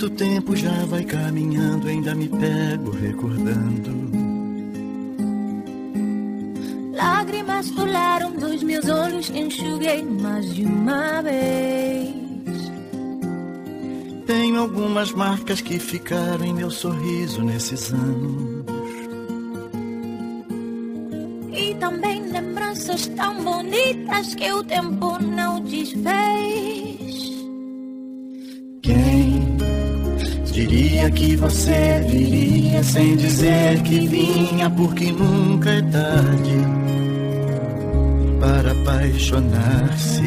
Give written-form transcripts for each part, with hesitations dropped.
Enquanto o tempo já vai caminhando, ainda me pego recordando. Lágrimas rolaram dos meus olhos, enxuguei mais de uma vez. Tenho algumas marcas que ficaram em meu sorriso nesses anos. E também lembranças tão bonitas que o tempo não desfez. Quem diria que você viria sem dizer que vinha, porque nunca é tarde para apaixonar-se.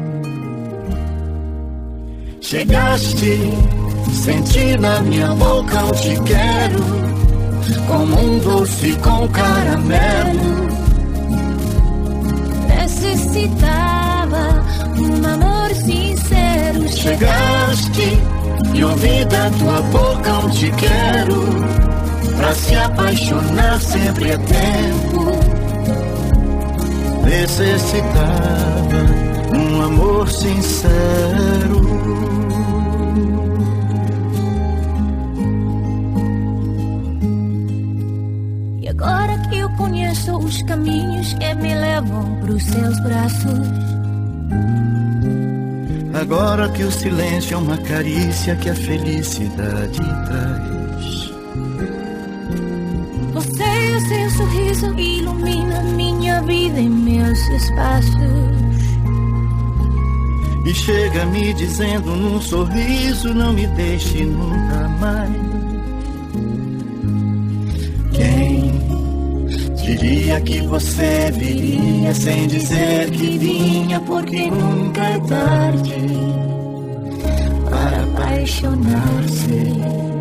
Chegaste, senti na minha boca o te quero, como um doce com caramelo. Necessitava um amor sincero. Chegaste e ouvi da tua boca um te quero, pra se apaixonar sempre é tempo. Necessitava um amor sincero. E agora que eu conheço os caminhos que me levam pros seus braços, agora que o silêncio é uma carícia que a felicidade traz, você e o seu sorriso ilumina minha vida e meus espaços. e chega me dizendo num sorriso: não me deixe nunca mais. Quem diria que você viria sem dizer que vinha, porque nunca é tarde para apaixonar-se.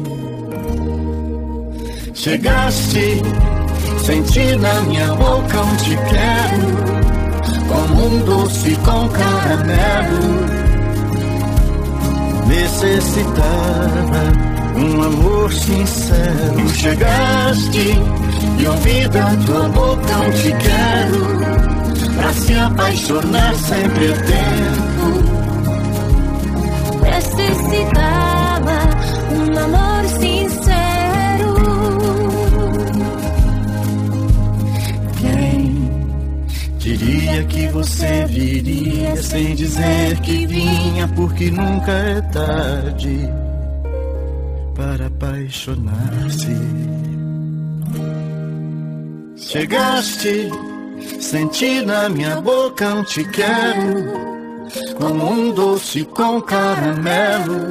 Chegaste, senti na minha boca um te quero, como um doce com caramelo. Necessitava um amor sincero. Chegaste e ouvi da tua boca um te quero, pra se apaixonar sempre é tempo. Necessitava um amor sincero. Quem diria que você viria sem dizer que vinha, porque nunca é tarde para apaixonar-se. Chegaste, senti na minha boca um te quero, como um doce com caramelo.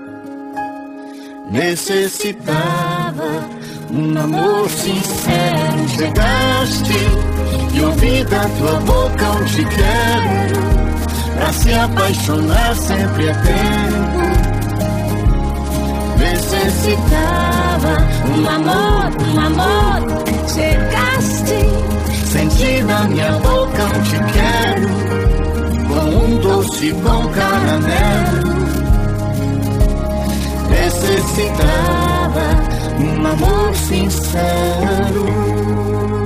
Necessitava um amor sincero. Chegaste e ouvi da tua boca um te quero, pra se apaixonar sempre é tempo. Necessitava um amor. Chegaste, senti na minha boca um te quero, com um doce com caramelo. Necessitava um amor sincero.